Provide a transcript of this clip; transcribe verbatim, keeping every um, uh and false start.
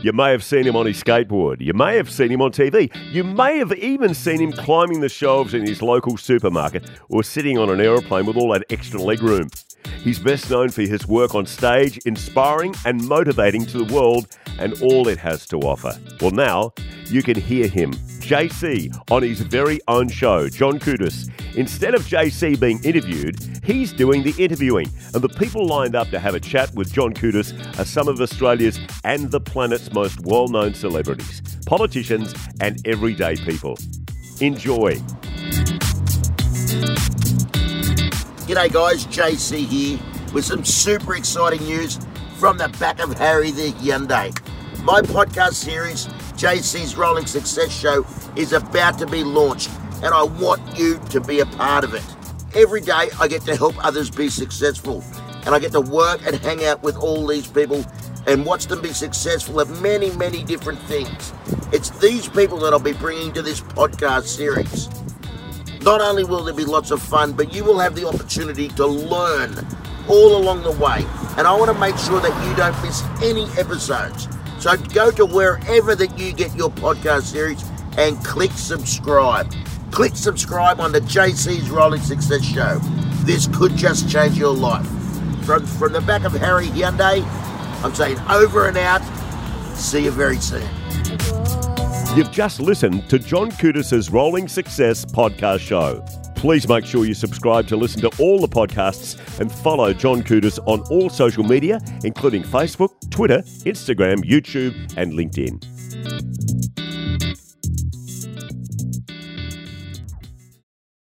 You may have seen him on his skateboard. You may have seen him on T V. You may have even seen him climbing the shelves in his local supermarket or sitting on an aeroplane with all that extra leg room. He's best known for his work on stage, inspiring and motivating to the world and all it has to offer. Well, now you can hear him, J C, on his very own show, John Koutas. Instead of J C being interviewed, he's doing the interviewing. And the people lined up to have a chat with John Koutas are some of Australia's and the planet's most well-known celebrities, politicians and everyday people. Enjoy. G'day guys, J C here with some super exciting news from the back of Harry the Hyundai. My podcast series, J C's Rolling Success Show, is about to be launched and I want you to be a part of it. Every day I get to help others be successful and I get to work and hang out with all these people and watch them be successful at many, many different things. It's these people that I'll be bringing to this podcast series. Not only will there be lots of fun, but you will have the opportunity to learn all along the way. And I want to make sure that you don't miss any episodes. So go to wherever that you get your podcast series and click subscribe. Click subscribe on the J C's Rolling Success Show. This could just change your life. From, from the back of Harry Hyundai, I'm saying over and out. See you very soon. You've just listened to John Koutas' Rolling Success podcast show. Please make sure you subscribe to listen to all the podcasts and follow John Koutas on all social media, including Facebook, Twitter, Instagram, YouTube, and LinkedIn.